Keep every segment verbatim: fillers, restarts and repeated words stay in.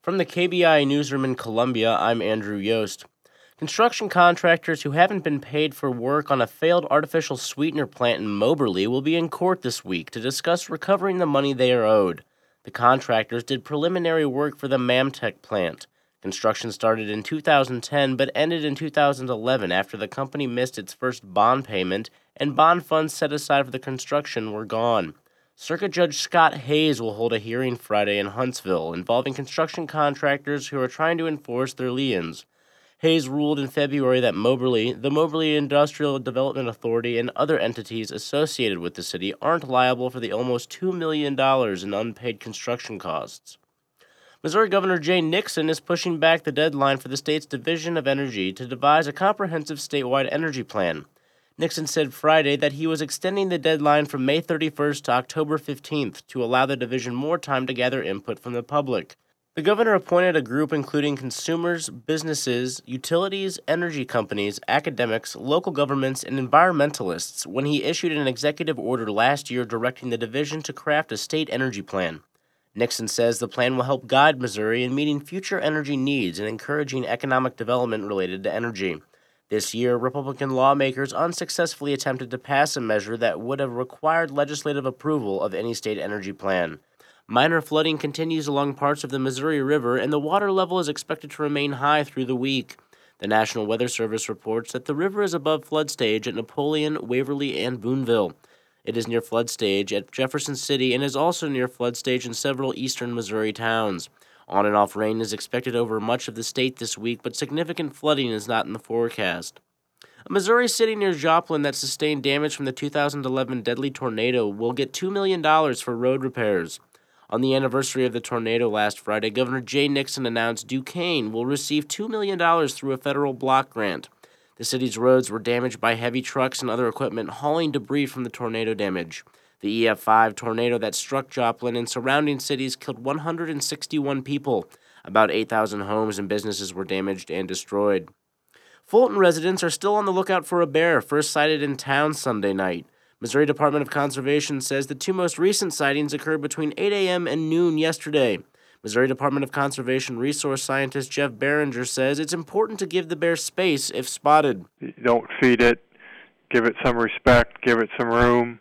From the K B I A newsroom in Columbia, I'm Andrew Yost. Construction contractors who haven't been paid for work on a failed artificial sweetener plant in Moberly will be in court this week to discuss recovering the money they are owed. The contractors did preliminary work for the Mamtech plant. Construction started in two thousand ten but ended in two thousand eleven after the company missed its first bond payment and bond funds set aside for the construction were gone. Circuit Judge Scott Hayes will hold a hearing Friday in Huntsville involving construction contractors who are trying to enforce their liens. Hayes ruled in February that Moberly, the Moberly Industrial Development Authority, and other entities associated with the city aren't liable for the almost two million dollars in unpaid construction costs. Missouri Governor Jay Nixon is pushing back the deadline for the state's Division of Energy to devise a comprehensive statewide energy plan. Nixon said Friday that he was extending the deadline from May thirty-first to October fifteenth to allow the division more time to gather input from the public. The governor appointed a group including consumers, businesses, utilities, energy companies, academics, local governments, and environmentalists when he issued an executive order last year directing the division to craft a state energy plan. Nixon says the plan will help guide Missouri in meeting future energy needs and encouraging economic development related to energy. This year, Republican lawmakers unsuccessfully attempted to pass a measure that would have required legislative approval of any state energy plan. Minor flooding continues along parts of the Missouri River, and the water level is expected to remain high through the week. The National Weather Service reports that the river is above flood stage at Napoleon, Waverly, and Boonville. It is near flood stage at Jefferson City and is also near flood stage in several eastern Missouri towns. On and off rain is expected over much of the state this week, but significant flooding is not in the forecast. A Missouri city near Joplin that sustained damage from the two thousand eleven deadly tornado will get two million dollars for road repairs. On the anniversary of the tornado last Friday, Governor Jay Nixon announced Duquesne will receive two million dollars through a federal block grant. The city's roads were damaged by heavy trucks and other equipment hauling debris from the tornado damage. The E F five tornado that struck Joplin and surrounding cities killed one hundred sixty-one people. About eight thousand homes and businesses were damaged and destroyed. Fulton residents are still on the lookout for a bear first sighted in town Sunday night. Missouri Department of Conservation says the two most recent sightings occurred between eight a.m. and noon yesterday. Missouri Department of Conservation resource scientist Jeff Behringer says it's important to give the bear space if spotted. You don't feed it, give it some respect, give it some room.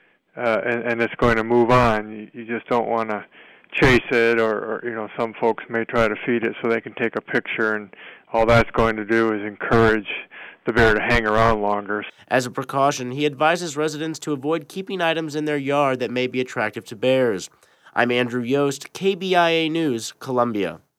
Uh, and, and it's going to move on. You, you just don't want to chase it, or, or, you know, some folks may try to feed it so they can take a picture, and all that's going to do is encourage the bear to hang around longer. As a precaution, he advises residents to avoid keeping items in their yard that may be attractive to bears. I'm Andrew Yost, K B I A News, Columbia.